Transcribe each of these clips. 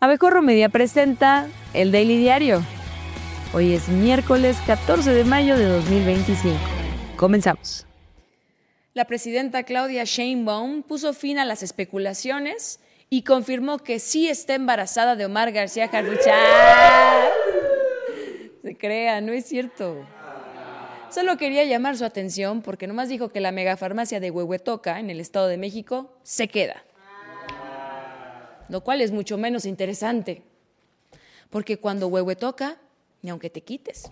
Abejorro Media presenta el Daily Diario. Hoy es miércoles 14 de mayo de 2025. Comenzamos. La presidenta Claudia Sheinbaum puso fin a las especulaciones y confirmó que sí está embarazada de Omar García Harfuch. Se crea, no es cierto. Solo quería llamar su atención porque nomás dijo que la megafarmacia de Huehuetoca, en el Estado de México, se queda. Lo cual es mucho menos interesante, porque cuando Huehuetoca, ni aunque te quites.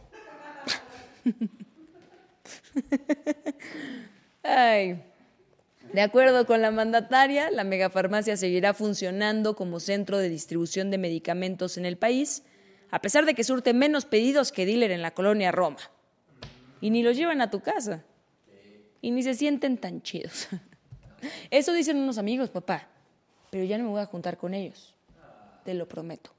Ay. De acuerdo con la mandataria, la megafarmacia seguirá funcionando como centro de distribución de medicamentos en el país, a pesar de que surte menos pedidos que dealer en la colonia Roma. Y ni los llevan a tu casa. Y ni se sienten tan chidos. Eso dicen unos amigos, papá. Pero ya no me voy a juntar con ellos. Te lo prometo.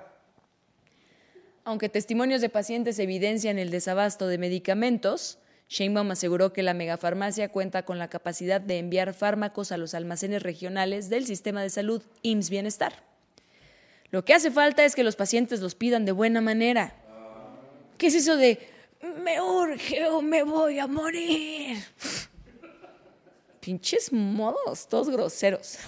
Aunque testimonios de pacientes evidencian el desabasto de medicamentos, Sheinbaum aseguró que la megafarmacia cuenta con la capacidad de enviar fármacos a los almacenes regionales del sistema de salud IMSS Bienestar. Lo que hace falta es que los pacientes los pidan de buena manera. ¿Qué es eso de me urge o me voy a morir? Pinches modos, todos groseros.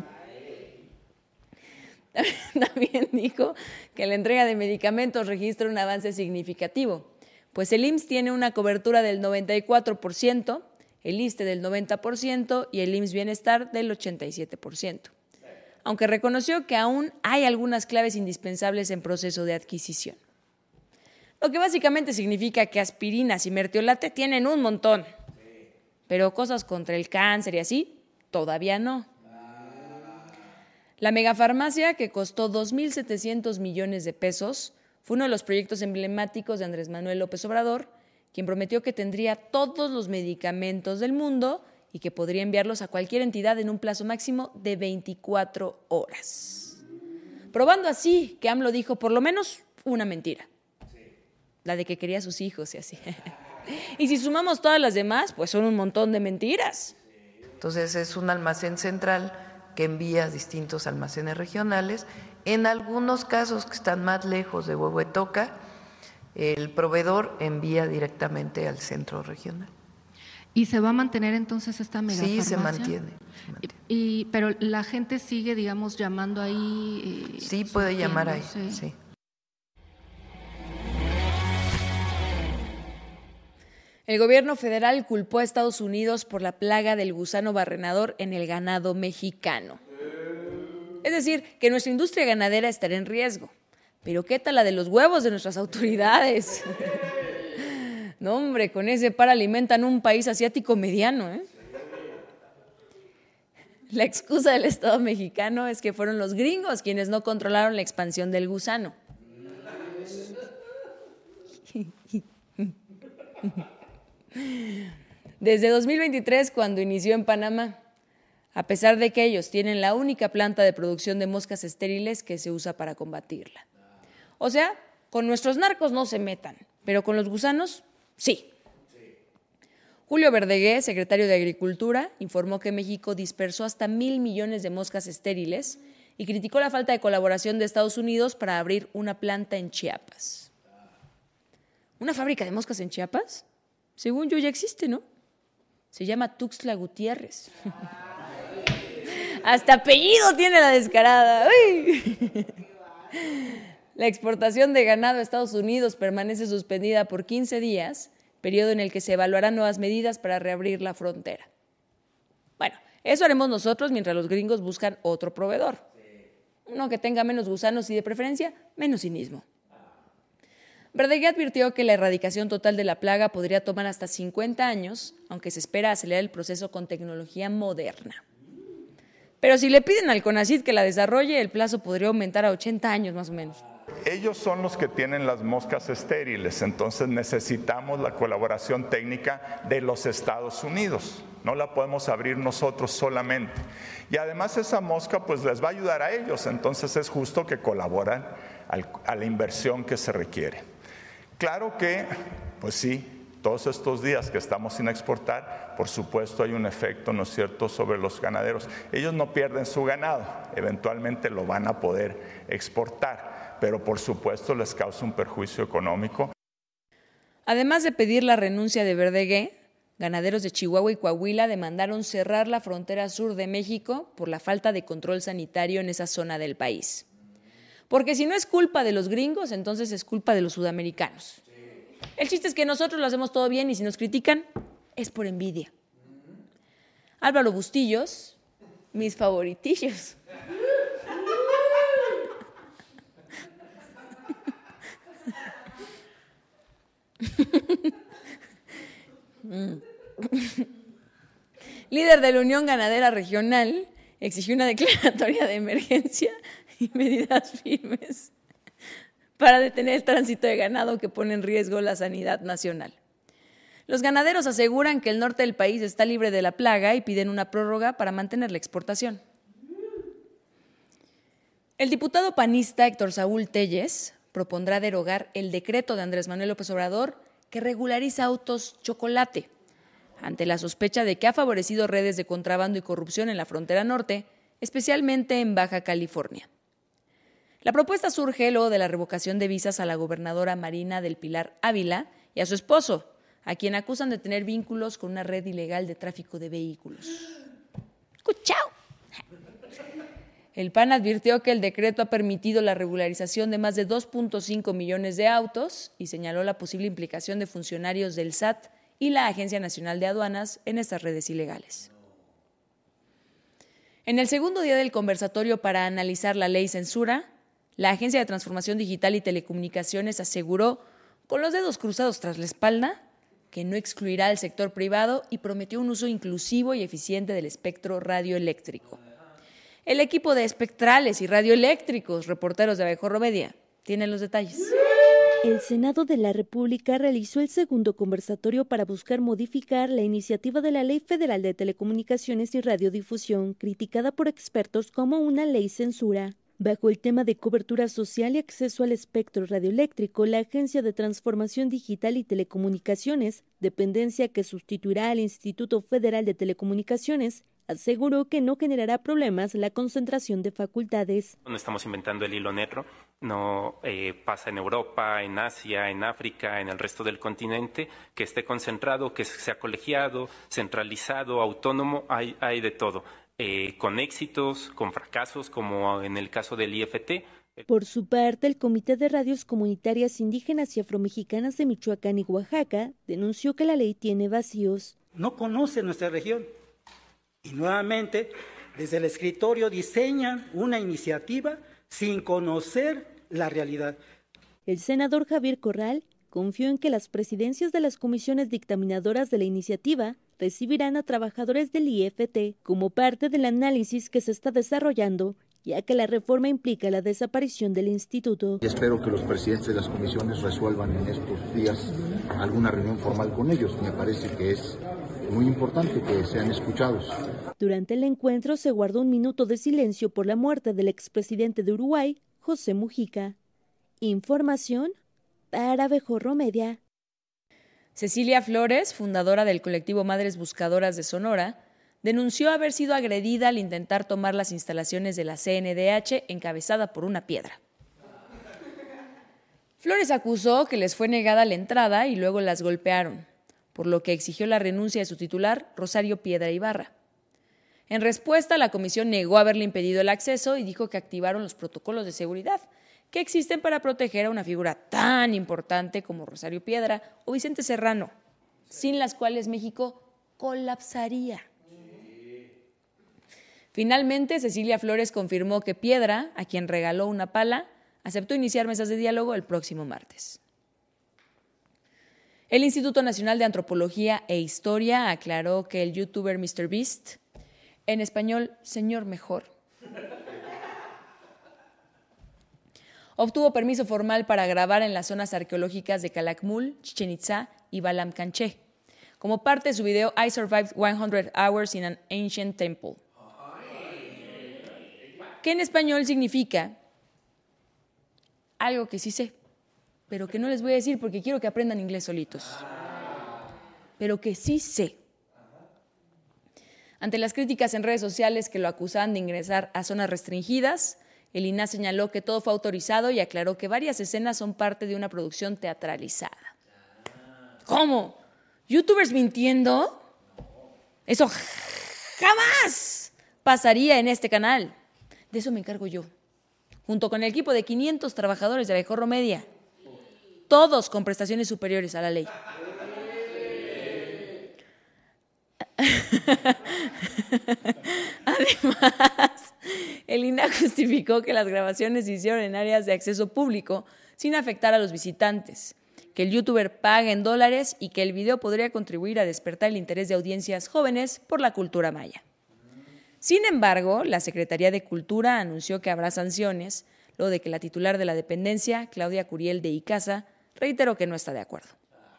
También dijo que la entrega de medicamentos registra un avance significativo, pues el IMSS tiene una cobertura del 94%, el ISSSTE del 90% y el IMSS Bienestar del 87%. Aunque reconoció que aún hay algunas claves indispensables en proceso de adquisición. Lo que básicamente significa que aspirinas y mertiolate tienen un montón, pero cosas contra el cáncer y así, todavía no. La megafarmacia, que costó 2.700 millones de pesos, fue uno de los proyectos emblemáticos de Andrés Manuel López Obrador, quien prometió que tendría todos los medicamentos del mundo y que podría enviarlos a cualquier entidad en un plazo máximo de 24 horas. Probando así que AMLO dijo por lo menos una mentira, la de que quería a sus hijos y así. Y si sumamos todas las demás, pues son un montón de mentiras. Entonces es un almacén central que envía a distintos almacenes regionales. En algunos casos que están más lejos de Huehuetoca, el proveedor envía directamente al centro regional. ¿Y se va a mantener entonces esta megafarmacia? Sí, se mantiene. Pero la gente sigue, digamos, llamando ahí. Sí, puede llamar ahí, sí. El gobierno federal culpó a Estados Unidos por la plaga del gusano barrenador en el ganado mexicano. Es decir, que nuestra industria ganadera estará en riesgo. Pero ¿qué tal la de los huevos de nuestras autoridades? No, hombre, con ese par alimentan un país asiático mediano, ¿eh? La excusa del Estado mexicano es que fueron los gringos quienes no controlaron la expansión del gusano. Desde 2023, cuando inició en Panamá, a pesar de que ellos tienen la única planta de producción de moscas estériles que se usa para combatirla. O sea, con nuestros narcos no se metan, pero con los gusanos, sí. Julio Verdegué, secretario de Agricultura, informó que México dispersó hasta 1,000 millones de moscas estériles y criticó la falta de colaboración de Estados Unidos para abrir una planta en Chiapas. ¿Una fábrica de moscas en Chiapas? Según yo ya existe, ¿no? Se llama Tuxtla Gutiérrez. Hasta apellido tiene la descarada. ¡Uy! La exportación de ganado a Estados Unidos permanece suspendida por 15 días, periodo en el que se evaluarán nuevas medidas para reabrir la frontera. Bueno, eso haremos nosotros mientras los gringos buscan otro proveedor. Uno que tenga menos gusanos y de preferencia menos cinismo. Verdegué advirtió que la erradicación total de la plaga podría tomar hasta 50 años, aunque se espera acelerar el proceso con tecnología moderna. Pero si le piden al CONACYT que la desarrolle, el plazo podría aumentar a 80 años más o menos. Ellos son los que tienen las moscas estériles, entonces necesitamos la colaboración técnica de los Estados Unidos. No la podemos abrir nosotros solamente. Y además esa mosca pues les va a ayudar a ellos, entonces es justo que colaboran a la inversión que se requiere. Claro que, pues sí, todos estos días que estamos sin exportar, por supuesto hay un efecto, ¿no es cierto?, sobre los ganaderos. Ellos no pierden su ganado, eventualmente lo van a poder exportar, pero por supuesto les causa un perjuicio económico. Además de pedir la renuncia de Verdegué, ganaderos de Chihuahua y Coahuila demandaron cerrar la frontera sur de México por la falta de control sanitario en esa zona del país. Porque si no es culpa de los gringos, entonces es culpa de los sudamericanos. El chiste es que nosotros lo hacemos todo bien y si nos critican, es por envidia. Álvaro Bustillos, mis favoritillos. Líder de la Unión Ganadera Regional, exigió una declaratoria de emergencia y medidas firmes para detener el tránsito de ganado que pone en riesgo la sanidad nacional. Los ganaderos aseguran que el norte del país está libre de la plaga y piden una prórroga para mantener la exportación. El diputado panista Héctor Saúl Telles propondrá derogar el decreto de Andrés Manuel López Obrador que regulariza autos chocolate, ante la sospecha de que ha favorecido redes de contrabando y corrupción en la frontera norte, especialmente en Baja California. La propuesta surge luego de la revocación de visas a la gobernadora Marina del Pilar Ávila y a su esposo, a quien acusan de tener vínculos con una red ilegal de tráfico de vehículos. ¡Cuchao! El PAN advirtió que el decreto ha permitido la regularización de más de 2.5 millones de autos y señaló la posible implicación de funcionarios del SAT y la Agencia Nacional de Aduanas en estas redes ilegales. En el segundo día del conversatorio para analizar la ley censura, la Agencia de Transformación Digital y Telecomunicaciones aseguró, con los dedos cruzados tras la espalda, que no excluirá al sector privado y prometió un uso inclusivo y eficiente del espectro radioeléctrico. El equipo de espectrales y radioeléctricos, reporteros de Abejorro Media, tienen los detalles. El Senado de la República realizó el segundo conversatorio para buscar modificar la iniciativa de la Ley Federal de Telecomunicaciones y Radiodifusión, criticada por expertos como una ley censura. Bajo el tema de cobertura social y acceso al espectro radioeléctrico, la Agencia de Transformación Digital y Telecomunicaciones, dependencia que sustituirá al Instituto Federal de Telecomunicaciones, aseguró que no generará problemas la concentración de facultades. No estamos inventando el hilo negro, no pasa en Europa, en Asia, en África, en el resto del continente, que esté concentrado, que sea colegiado, centralizado, autónomo, hay de todo. Con éxitos, con fracasos, como en el caso del IFT. Por su parte, el Comité de Radios Comunitarias Indígenas y Afromexicanas de Michoacán y Oaxaca denunció que la ley tiene vacíos. No conoce nuestra región y nuevamente desde el escritorio diseñan una iniciativa sin conocer la realidad. El senador Javier Corral confió en que las presidencias de las comisiones dictaminadoras de la iniciativa recibirán a trabajadores del IFT como parte del análisis que se está desarrollando, ya que la reforma implica la desaparición del instituto. Y espero que los presidentes de las comisiones resuelvan en estos días alguna reunión formal con ellos. Me parece que es muy importante que sean escuchados. Durante el encuentro se guardó un minuto de silencio por la muerte del expresidente de Uruguay, José Mujica. Información para Abejorro Media. Cecilia Flores, fundadora del colectivo Madres Buscadoras de Sonora, denunció haber sido agredida al intentar tomar las instalaciones de la CNDH encabezada por una piedra. Flores acusó que les fue negada la entrada y luego las golpearon, por lo que exigió la renuncia de su titular, Rosario Piedra Ibarra. En respuesta, la comisión negó haberle impedido el acceso y dijo que activaron los protocolos de seguridad que existen para proteger a una figura tan importante como Rosario Piedra o Vicente Serrano, sin las cuales México colapsaría. Finalmente, Cecilia Flores confirmó que Piedra, a quien regaló una pala, aceptó iniciar mesas de diálogo el próximo martes. El Instituto Nacional de Antropología e Historia aclaró que el youtuber MrBeast, en español, Señor Mejor, obtuvo permiso formal para grabar en las zonas arqueológicas de Calakmul, Chichén Itzá y Balam Canché, como parte de su video I Survived 100 Hours in an Ancient Temple, que en español significa algo que sí sé, pero que no les voy a decir porque quiero que aprendan inglés solitos. pero que sí sé. Ante las críticas en redes sociales que lo acusaban de ingresar a zonas restringidas, el INAH señaló que todo fue autorizado y aclaró que varias escenas son parte de una producción teatralizada. ¿Cómo? ¿YouTubers mintiendo? Eso jamás pasaría en este canal. De eso me encargo yo, junto con el equipo de 500 trabajadores de Abejorro Media, todos con prestaciones superiores a la ley. Además, el INAH justificó que las grabaciones se hicieron en áreas de acceso público sin afectar a los visitantes, que el youtuber paga en dólares y que el video podría contribuir a despertar el interés de audiencias jóvenes por la cultura maya. Sin embargo, la Secretaría de Cultura anunció que habrá sanciones, luego de que la titular de la dependencia, Claudia Curiel de Icaza, reiteró que no está de acuerdo.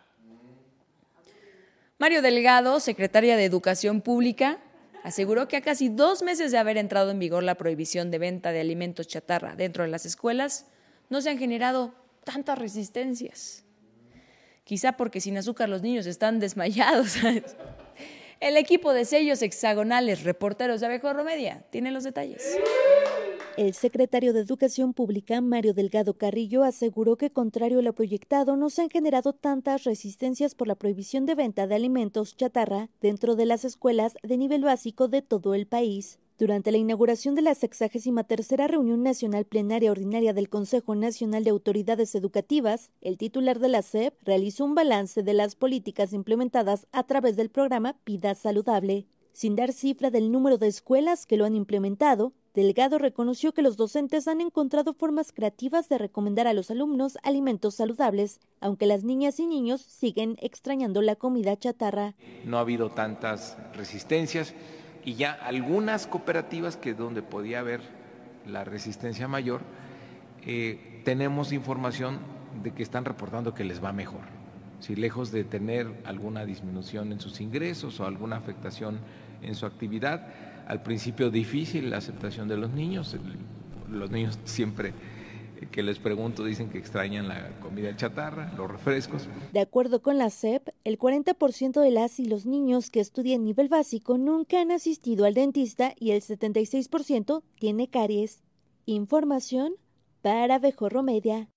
Mario Delgado, secretaria de Educación Pública, aseguró que a casi 2 meses de haber entrado en vigor la prohibición de venta de alimentos chatarra dentro de las escuelas, no se han generado tantas resistencias. Quizá porque sin azúcar los niños están desmayados. El equipo de sellos hexagonales reporteros de Abejorro Media tiene los detalles. El secretario de Educación Pública, Mario Delgado Carrillo, aseguró que, contrario a lo proyectado, no se han generado tantas resistencias por la prohibición de venta de alimentos chatarra dentro de las escuelas de nivel básico de todo el país. Durante la inauguración de la 63ª Reunión Nacional Plenaria Ordinaria del Consejo Nacional de Autoridades Educativas, el titular de la SEP realizó un balance de las políticas implementadas a través del programa Vida Saludable. Sin dar cifra del número de escuelas que lo han implementado, Delgado reconoció que los docentes han encontrado formas creativas de recomendar a los alumnos alimentos saludables, aunque las niñas y niños siguen extrañando la comida chatarra. No ha habido tantas resistencias y ya algunas cooperativas que donde podía haber la resistencia mayor, tenemos información de que están reportando que les va mejor. Si lejos de tener alguna disminución en sus ingresos o alguna afectación en su actividad, al principio difícil la aceptación de los niños siempre que les pregunto dicen que extrañan la comida chatarra, los refrescos. De acuerdo con la SEP, el 40% de las y los niños que estudian nivel básico nunca han asistido al dentista y el 76% tiene caries. Información para Abejorro Media.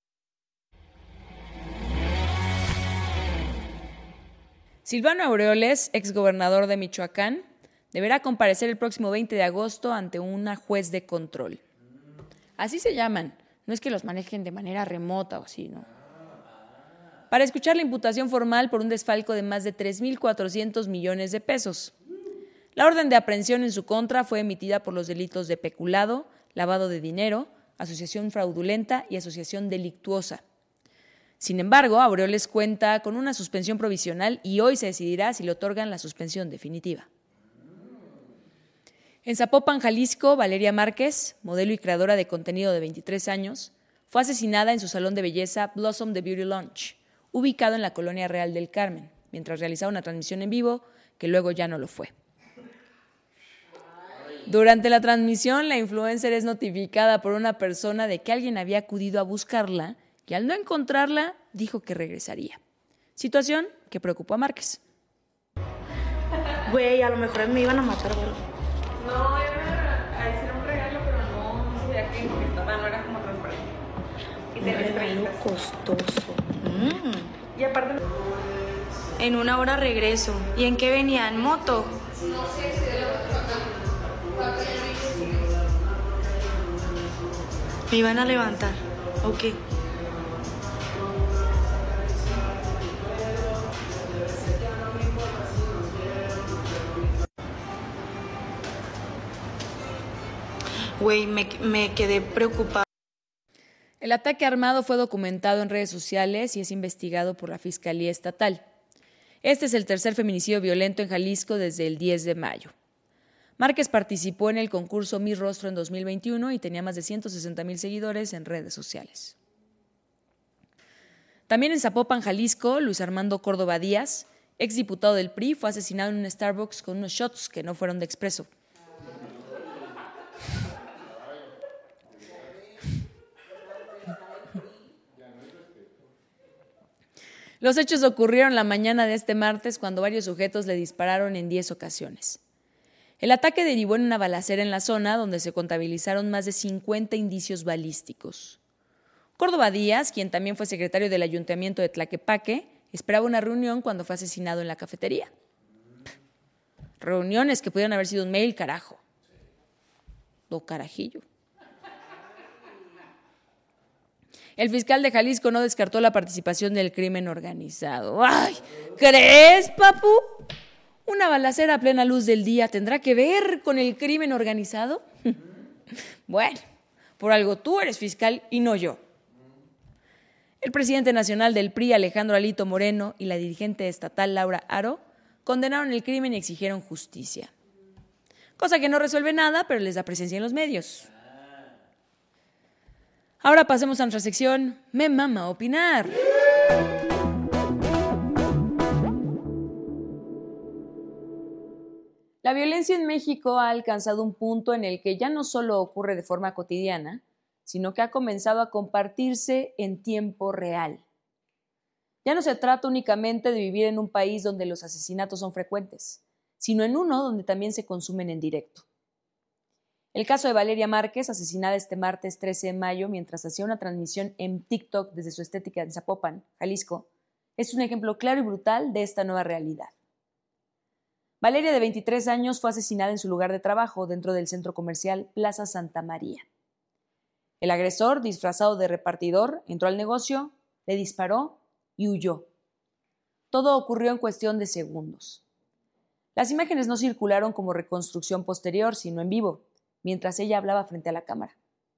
Silvano Aureoles, exgobernador de Michoacán, deberá comparecer el próximo 20 de agosto ante una juez de control. Así se llaman, no es que los manejen de manera remota o así, ¿no? Para escuchar la imputación formal por un desfalco de más de 3.400 millones de pesos. La orden de aprehensión en su contra fue emitida por los delitos de peculado, lavado de dinero, asociación fraudulenta y asociación delictuosa. Sin embargo, Aureoles cuenta con una suspensión provisional y hoy se decidirá si le otorgan la suspensión definitiva. En Zapopan, Jalisco, Valeria Márquez, modelo y creadora de contenido de 23 años, fue asesinada en su salón de belleza Blossom The Beauty Lounge, ubicado en la Colonia Real del Carmen, mientras realizaba una transmisión en vivo que luego ya no lo fue. Durante la transmisión, la influencer es notificada por una persona de que alguien había acudido a buscarla y al no encontrarla, dijo que regresaría. Situación que preocupó a Márquez. Güey, a lo mejor me iban a matar, güey. No, era a decir un regalo, pero no sabía que no era como transparente. Y te regalo costoso. Y aparte... En 1 hora regreso. ¿Y en qué venía? ¿En moto? No sé si de Me iban a levantar. Ok. Güey, me quedé preocupada. El ataque armado fue documentado en redes sociales y es investigado por la Fiscalía Estatal. Este es el tercer feminicidio violento en Jalisco desde el 10 de mayo. Márquez participó en el concurso Mi Rostro en 2021 y tenía más de 160,000 seguidores en redes sociales. También en Zapopan, Jalisco, Luis Armando Córdoba Díaz, exdiputado del PRI, fue asesinado en un Starbucks con unos shots que no fueron de expreso. Los hechos ocurrieron la mañana de este martes cuando varios sujetos le dispararon en 10 ocasiones. El ataque derivó en una balacera en la zona donde se contabilizaron más de 50 indicios balísticos. Córdoba Díaz, quien también fue secretario del Ayuntamiento de Tlaquepaque, esperaba una reunión cuando fue asesinado en la cafetería. Reuniones que pudieron haber sido un mail, carajo. O carajillo. El fiscal de Jalisco no descartó la participación del crimen organizado. ¡Ay! ¿Crees, papu? ¿Una balacera a plena luz del día tendrá que ver con el crimen organizado? Bueno, por algo tú eres fiscal y no yo. El presidente nacional del PRI, Alejandro Alito Moreno, y la dirigente estatal, Laura Haro, condenaron el crimen y exigieron justicia. Cosa que no resuelve nada, pero les da presencia en los medios. Ahora pasemos a nuestra sección Me Mama Opinar. La violencia en México ha alcanzado un punto en el que ya no solo ocurre de forma cotidiana, sino que ha comenzado a compartirse en tiempo real. Ya no se trata únicamente de vivir en un país donde los asesinatos son frecuentes, sino en uno donde también se consumen en directo. El caso de Valeria Márquez, asesinada este martes 13 de mayo mientras hacía una transmisión en TikTok desde su estética en Zapopan, Jalisco, es un ejemplo claro y brutal de esta nueva realidad. Valeria, de 23 años, fue asesinada en su lugar de trabajo dentro del centro comercial Plaza Santa María. El agresor, disfrazado de repartidor, entró al negocio, le disparó y huyó. Todo ocurrió en cuestión de segundos. Las imágenes no circularon como reconstrucción posterior, sino en vivo, mientras ella hablaba frente a la cámara.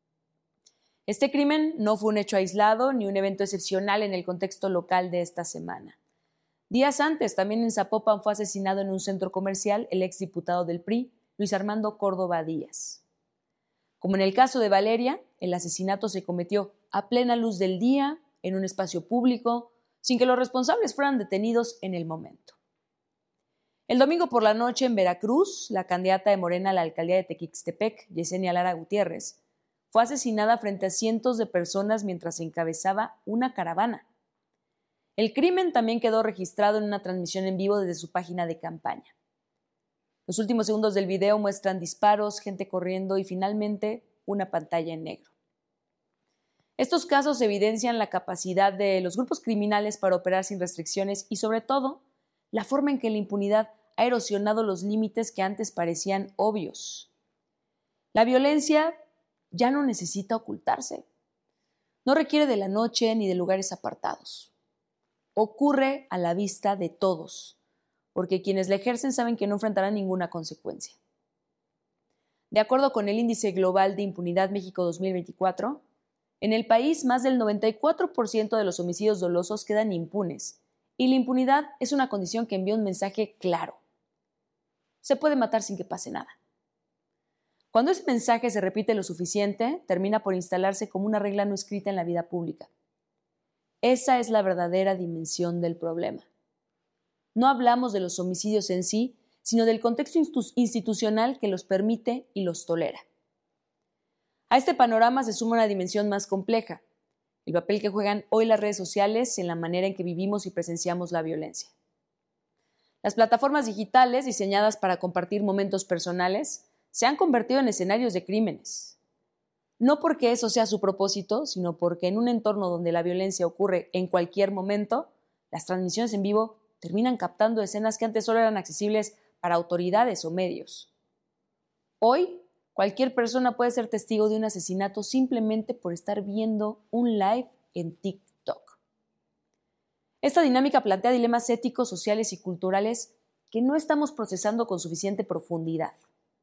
Este crimen no fue un hecho aislado ni un evento excepcional en el contexto local de esta semana. Días antes, también en Zapopan fue asesinado en un centro comercial el exdiputado del PRI, Luis Armando Córdoba Díaz. Como en el caso de Valeria, el asesinato se cometió a plena luz del día, en un espacio público, sin que los responsables fueran detenidos en el momento. El domingo por la noche en Veracruz, la candidata de Morena a la alcaldía de Tequixtepec, Yesenia Lara Gutiérrez, fue asesinada frente a cientos de personas mientras encabezaba una caravana. El crimen también quedó registrado en una transmisión en vivo desde su página de campaña. Los últimos segundos del video muestran disparos, gente corriendo y finalmente una pantalla en negro. Estos casos evidencian la capacidad de los grupos criminales para operar sin restricciones y, sobre todo, la forma en que la impunidad ha erosionado los límites que antes parecían obvios. La violencia ya no necesita ocultarse. No requiere de la noche ni de lugares apartados. Ocurre a la vista de todos, porque quienes la ejercen saben que no enfrentarán ninguna consecuencia. De acuerdo con el Índice Global de Impunidad México 2024, en el país más del 94% de los homicidios dolosos quedan impunes, y la impunidad es una condición que envía un mensaje claro. Se puede matar sin que pase nada. Cuando ese mensaje se repite lo suficiente, termina por instalarse como una regla no escrita en la vida pública. Esa es la verdadera dimensión del problema. No hablamos de los homicidios en sí, sino del contexto institucional que los permite y los tolera. A este panorama se suma una dimensión más compleja, el papel que juegan hoy las redes sociales en la manera en que vivimos y presenciamos la violencia. Las plataformas digitales, diseñadas para compartir momentos personales, se han convertido en escenarios de crímenes. No porque eso sea su propósito, sino porque en un entorno donde la violencia ocurre en cualquier momento, las transmisiones en vivo terminan captando escenas que antes solo eran accesibles para autoridades o medios. Hoy, cualquier persona puede ser testigo de un asesinato simplemente por estar viendo un live en TikTok. Esta dinámica plantea dilemas éticos, sociales y culturales que no estamos procesando con suficiente profundidad.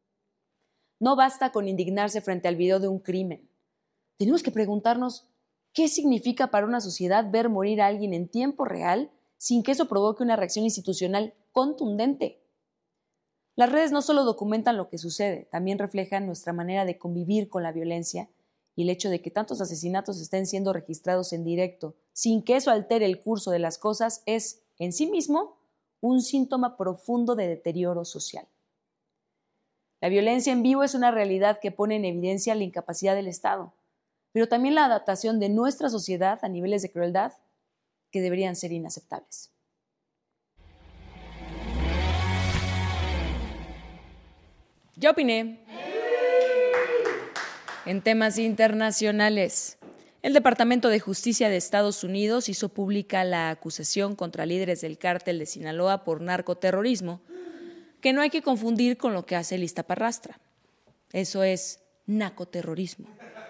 No basta con indignarse frente al video de un crimen. Tenemos que preguntarnos qué significa para una sociedad ver morir a alguien en tiempo real sin que eso provoque una reacción institucional contundente. Las redes no solo documentan lo que sucede, también reflejan nuestra manera de convivir con la violencia y el hecho de que tantos asesinatos estén siendo registrados en directo sin que eso altere el curso de las cosas es, en sí mismo, un síntoma profundo de deterioro social. La violencia en vivo es una realidad que pone en evidencia la incapacidad del Estado, pero también la adaptación de nuestra sociedad a niveles de crueldad que deberían ser inaceptables. Ya opiné. En temas internacionales, el Departamento de Justicia de Estados Unidos hizo pública la acusación contra líderes del cártel de Sinaloa por narcoterrorismo, que no hay que confundir con lo que hace el Iztaparrastra. Eso es narcoterrorismo.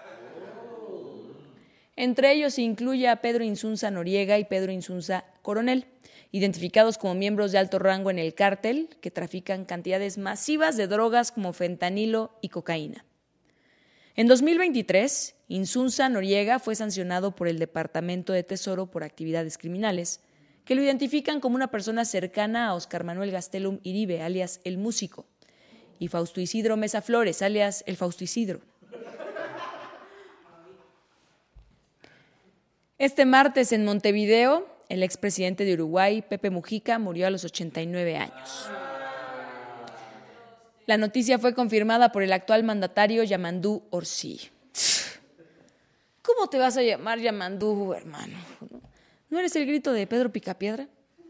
Entre ellos se incluye a Pedro Insunza Noriega y Pedro Insunza Coronel, identificados como miembros de alto rango en el cártel que trafican cantidades masivas de drogas como fentanilo y cocaína. En 2023, Insunza Noriega fue sancionado por el Departamento de Tesoro por actividades criminales, que lo identifican como una persona cercana a Óscar Manuel Gastelum Iribe, alias El Músico, y Fausto Isidro Mesa Flores, alias El Fausto Isidro. Este martes en Montevideo, el expresidente de Uruguay, Pepe Mujica, murió a los 89 años. La noticia fue confirmada por el actual mandatario Yamandú Orsi. ¿Cómo te vas a llamar Yamandú, hermano? ¿No eres el grito de Pedro Picapiedra?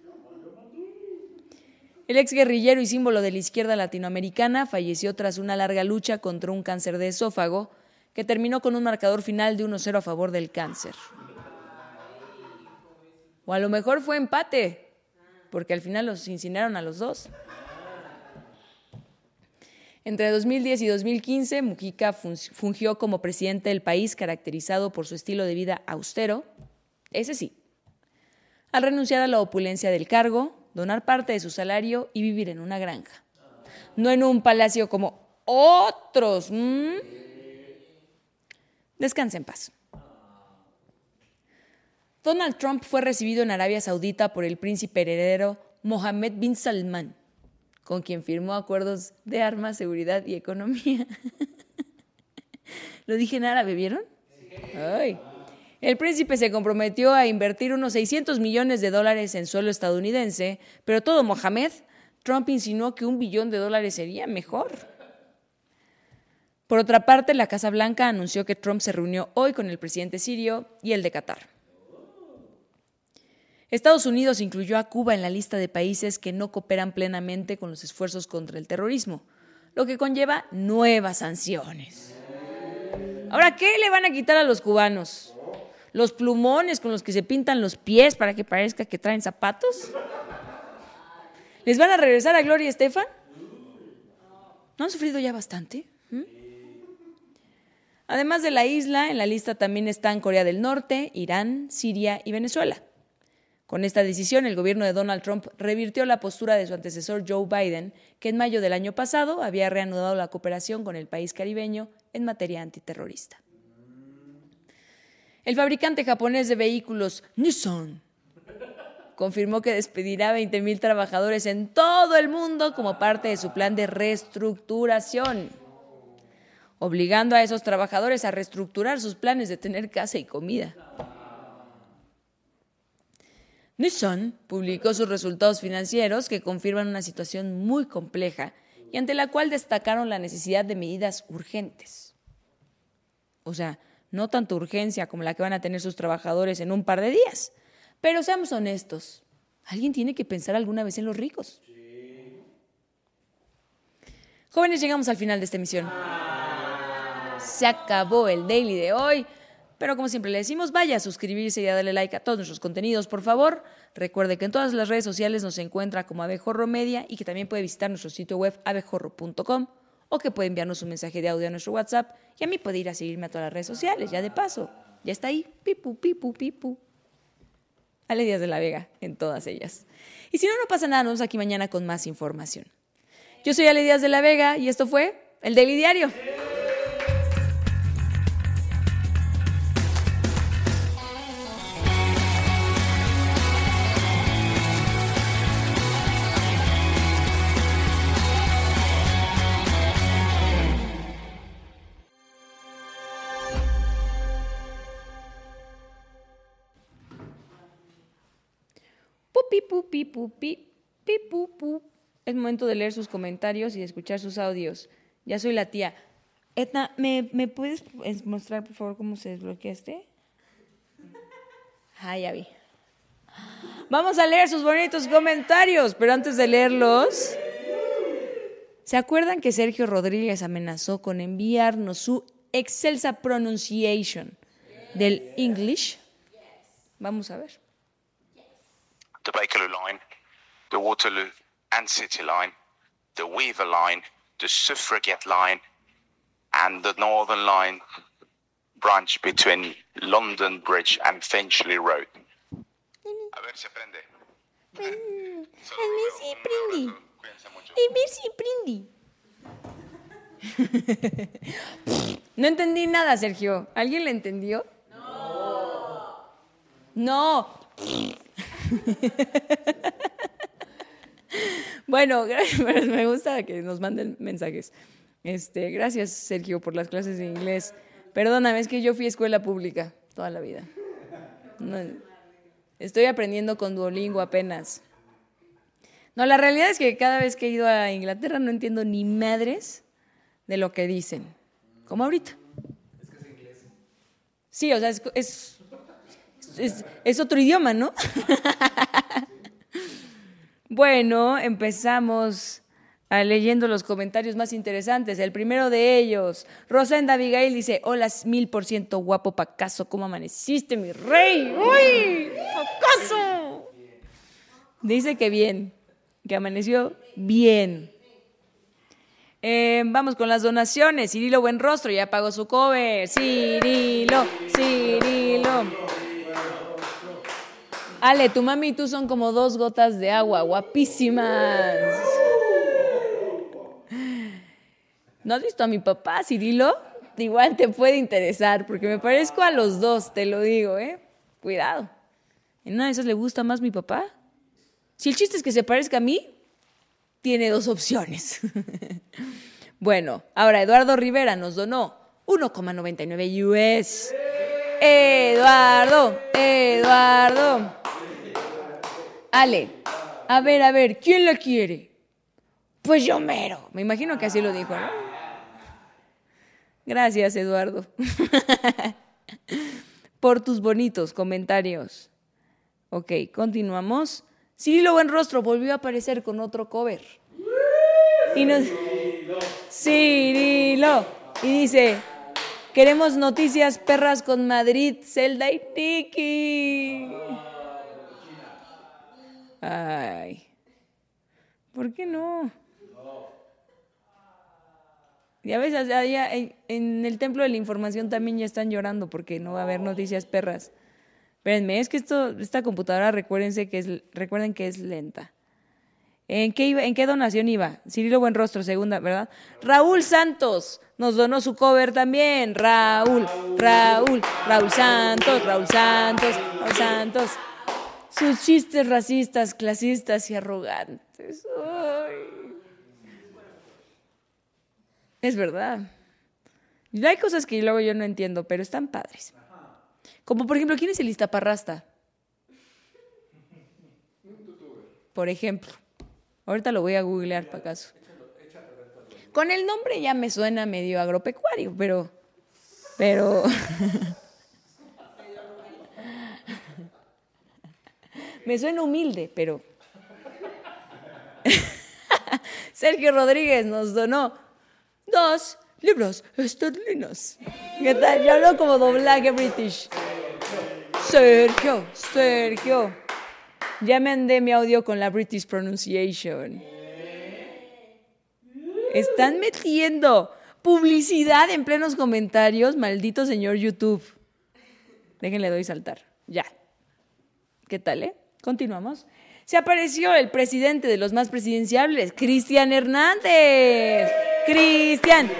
El exguerrillero y símbolo de la izquierda latinoamericana falleció tras una larga lucha contra un cáncer de esófago que terminó con un marcador final de 1-0 a favor del cáncer. O a lo mejor fue empate, porque al final los incineraron a los dos. Entre 2010 y 2015, Mujica fungió como presidente del país, caracterizado por su estilo de vida austero, ese sí, al renunciar a la opulencia del cargo, donar parte de su salario y vivir en una granja. No en un palacio como otros. Descanse en paz. Donald Trump fue recibido en Arabia Saudita por el príncipe heredero Mohammed bin Salman, con quien firmó acuerdos de armas, seguridad y economía. Lo dije en árabe, ¿vieron? Ay. El príncipe se comprometió a invertir unos $600 millones en suelo estadounidense, pero todo Mohammed, Trump insinuó que $1 billón sería mejor. Por otra parte, la Casa Blanca anunció que Trump se reunió hoy con el presidente sirio y el de Qatar. Estados Unidos incluyó a Cuba en la lista de países que no cooperan plenamente con los esfuerzos contra el terrorismo, lo que conlleva nuevas sanciones. Ahora, ¿qué le van a quitar a los cubanos? ¿Los plumones con los que se pintan los pies para que parezca que traen zapatos? ¿Les van a regresar a Gloria Estefan? ¿No han sufrido ya bastante? Además de la isla, en la lista también están Corea del Norte, Irán, Siria y Venezuela. Con esta decisión, el gobierno de Donald Trump revirtió la postura de su antecesor Joe Biden, que en mayo del año pasado había reanudado la cooperación con el país caribeño en materia antiterrorista. El fabricante japonés de vehículos Nissan confirmó que despedirá 20,000 trabajadores en todo el mundo como parte de su plan de reestructuración, obligando a esos trabajadores a reestructurar sus planes de tener casa y comida. Nissan publicó sus resultados financieros que confirman una situación muy compleja y ante la cual destacaron la necesidad de medidas urgentes. O sea, no tanto urgencia como la que van a tener sus trabajadores en un par de días. Pero seamos honestos, alguien tiene que pensar alguna vez en los ricos. Jóvenes, llegamos al final de esta emisión. Se acabó el Daily de hoy. Pero como siempre le decimos, vaya a suscribirse y a darle like a todos nuestros contenidos, por favor. Recuerde que en todas las redes sociales nos encuentra como Abejorro Media y que también puede visitar nuestro sitio web abejorro.com o que puede enviarnos un mensaje de audio a nuestro WhatsApp y a mí puede ir a seguirme a todas las redes sociales, ya de paso. Ya está ahí, pipu, pipu, pipu. Ale Díaz de la Vega en todas ellas. Y si no, no pasa nada, nos vemos aquí mañana con más información. Yo soy Ale Díaz de la Vega y esto fue el Daily Diario. Es momento de leer sus comentarios y de escuchar sus audios. Ya soy la tía. Etna, ¿me puedes mostrar, por favor, cómo se desbloquea este? Ah, ya vi. Vamos a leer sus bonitos comentarios, pero antes de leerlos, ¿se acuerdan que Sergio Rodríguez amenazó con enviarnos su excelsa pronunciation del English? Vamos a ver. The Bakerloo Line, the Waterloo and City Line, the Weaver Line, the Suffragette Line, and the Northern Line branch between London Bridge and Finchley Road. A ver si aprende. A ver si aprendí. No entendí nada, Sergio. ¿Alguien le entendió? No. Bueno, me gusta que nos manden mensajes. Gracias, Sergio, por las clases de inglés. Perdóname, es que yo fui a escuela pública toda la vida. No, estoy aprendiendo con Duolingo apenas. No, la realidad es que cada vez que he ido a Inglaterra no entiendo ni madres de lo que dicen. Como ahorita. Es que es inglés. Sí, o sea, es otro idioma, ¿no? Bueno, empezamos leyendo los comentarios más interesantes. El primero de ellos, Rosenda Abigail dice: hola, 1000% guapo Pacaso, ¿cómo amaneciste, mi rey? ¡Uy! ¡Pacaso! Dice que bien, que amaneció bien. Vamos con las donaciones. Cirilo Buenrostro ya pagó su cover. Cirilo. Ale, tu mami y tú son como 2 gotas de agua, guapísimas. ¿No has visto a mi papá, Cirilo? Igual te puede interesar, porque me parezco a los dos, te lo digo, Cuidado. ¿En una de esas le gusta más mi papá? Si el chiste es que se parezca a mí, tiene 2 opciones. Bueno, ahora Eduardo Rivera nos donó 1,99 US. Eduardo. Ale, a ver, ¿quién la quiere? Pues yo mero. Me imagino que así lo dijo, ¿no? Gracias, Eduardo. Por tus bonitos comentarios. Ok, continuamos. Cirilo Buenrostro volvió a aparecer con otro cover. Cirilo. Y dice: queremos noticias perras con Madrid, Zelda y Tiki. Ay, ¿por qué no? Ya ves, allá en el Templo de la Información también ya están llorando porque no va a haber noticias perras. Espérenme, es que esta computadora recuerden que es lenta. ¿En qué donación iba? Cirilo Buenrostro, segunda, ¿verdad? Raúl Santos nos donó su cover también. Raúl Santos. Sus chistes racistas, clasistas y arrogantes. Ay. Es verdad. Y hay cosas que luego yo no entiendo, pero están padres. Como por ejemplo, ¿quién es el Iztaparrasta? Por ejemplo. Ahorita lo voy a googlear para acaso. Con el nombre ya me suena medio agropecuario, pero me suena humilde, pero Sergio Rodríguez nos donó 2 libras esterlinas. ¿Qué tal? Yo hablo como doblaje british. Sergio. Ya mandé mi audio con la British pronunciation. Están metiendo publicidad en plenos comentarios, maldito señor YouTube. Déjenle doy saltar. Ya. ¿Qué tal, Continuamos. Se apareció el presidente de los más presidenciables, Cristian Hernández. Cristian.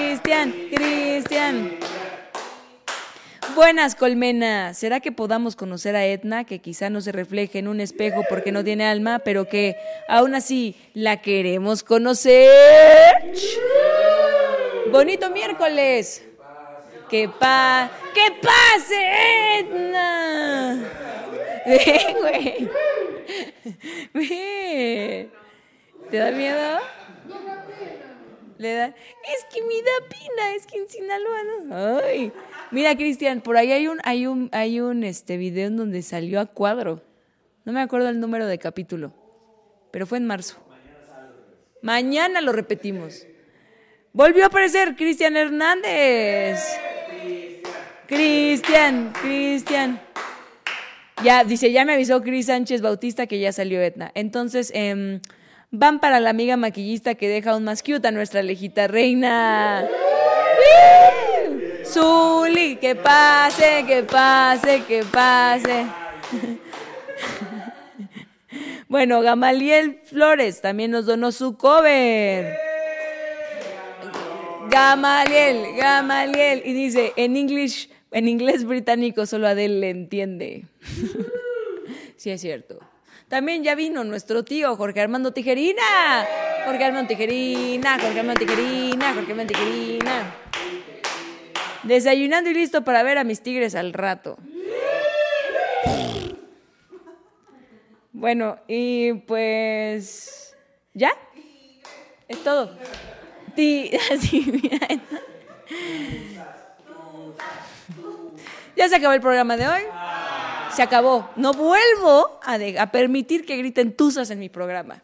Buenas, colmenas. ¿Será que podamos conocer a Edna, que quizá no se refleje en un espejo porque no tiene alma, pero que aún así la queremos conocer? Bonito miércoles. ¡Que pase, Edna! Ven, güey. Ven. ¿Te da miedo? Le da. Es que me da pena, es que en Sinaloa no. Ay. Mira, Cristian, por ahí hay un video en donde salió a cuadro. No me acuerdo el número de capítulo, pero fue en marzo. Mañana lo repetimos. Volvió a aparecer Cristian Hernández. Cristian. Ya, dice, ya me avisó Cris Sánchez Bautista que ya salió Etna. Entonces, van para la amiga maquillista que deja aún más cute a nuestra Alejita Reina. Zuli, que pase. Bueno, Gamaliel Flores también nos donó su cover. Gamaliel. Y dice, en inglés británico solo Adele le entiende. Sí, es cierto. También ya vino nuestro tío Jorge Armando Tijerina. Desayunando y listo para ver a mis tigres al rato. Bueno, y pues... ¿ya? Es todo. Así, mira. Ya se acabó el programa de hoy. Se acabó. No vuelvo a permitir que griten tuzas en mi programa.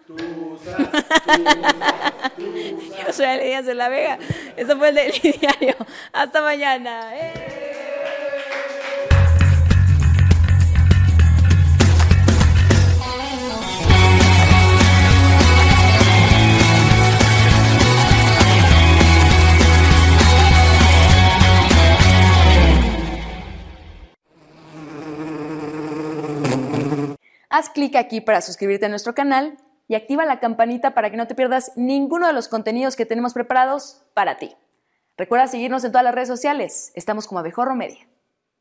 Yo soy Ale Díaz de la Vega. Esto fue el Daily Diario. Hasta mañana. Haz clic aquí para suscribirte a nuestro canal y activa la campanita para que no te pierdas ninguno de los contenidos que tenemos preparados para ti. Recuerda seguirnos en todas las redes sociales. Estamos como Abejorro Media.